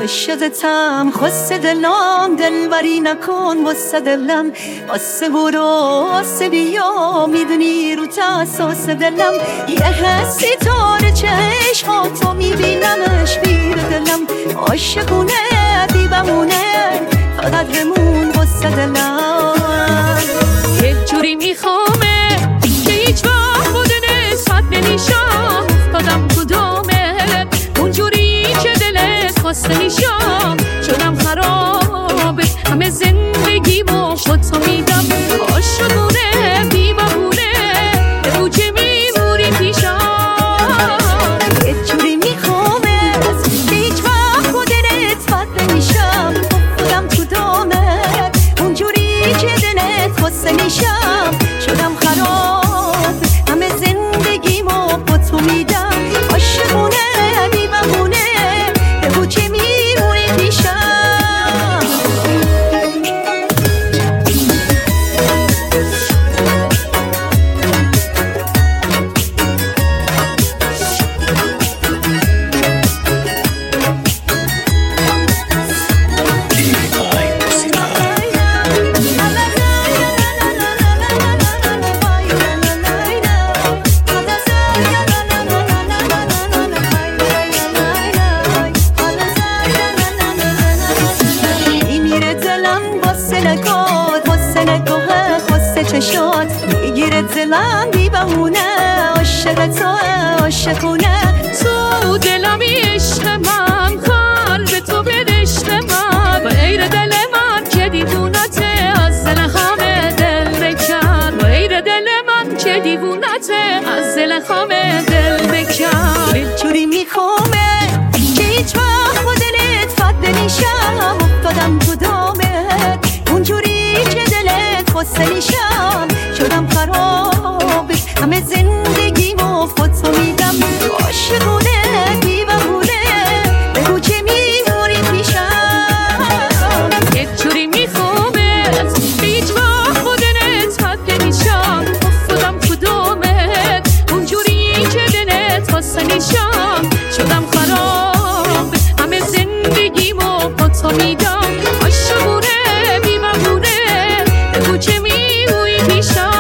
عاشقتم خست دلم دلبری نکن واسه دلم واسه برو واسه بیا میدونی رو تاساس دلم یه حسی تاره چشماتو میبینمش میره دلم عاشقونه دیوونه فقط بمون واسه دلم یه جوری میخوامه که هیچ وقت خود نسبت نمیشم افتادم تو دامت اونجوری که دلت خواسته میشم شدم خرابه همه زندگیمو خودتو میدم عاشقونه بی‌بهونه بگو که میمونی پیشم یه جوری میخوامه که هیچ وقت خود نسبت نمیشم افتادم تو دامت اونجوری که دلت خواسته میشم شدم خراب همه زندگیمو با تو میدم عاشقونه بی‌بهونه بگو که میمونی پیشم میگیره دلم بی‌بهونه عاشق تو عاشقونه تو دلمی عشق من قلب تو به عشق من و غیر دل من که دیوونته از دل خامه دل بکن و غیر دل من که دیوونته از دل خامه دل بکن یه جوری میخوامه که هیچ وقت با دلت فد نمیشم افتادم تو دامت اونجوری که دلت خواسته میشم شدم خراب همه زندگیمو خودتو میدم عاشقونه بی‌بهونه بگو که میمونی پیشم یه جوری میخوامه هیچ وقت با دلت فد نمیشم افتادم تو دامت اونجوری که دلت خواسته میشم شدم خراب همه زندگیمو خودتو میدم عاشقونه بی‌بهونه بگو که میمونی پیشم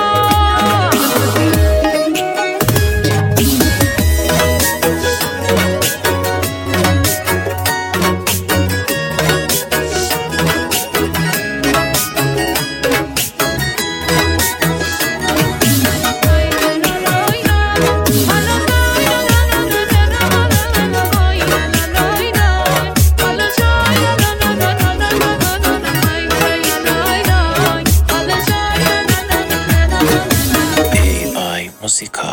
Música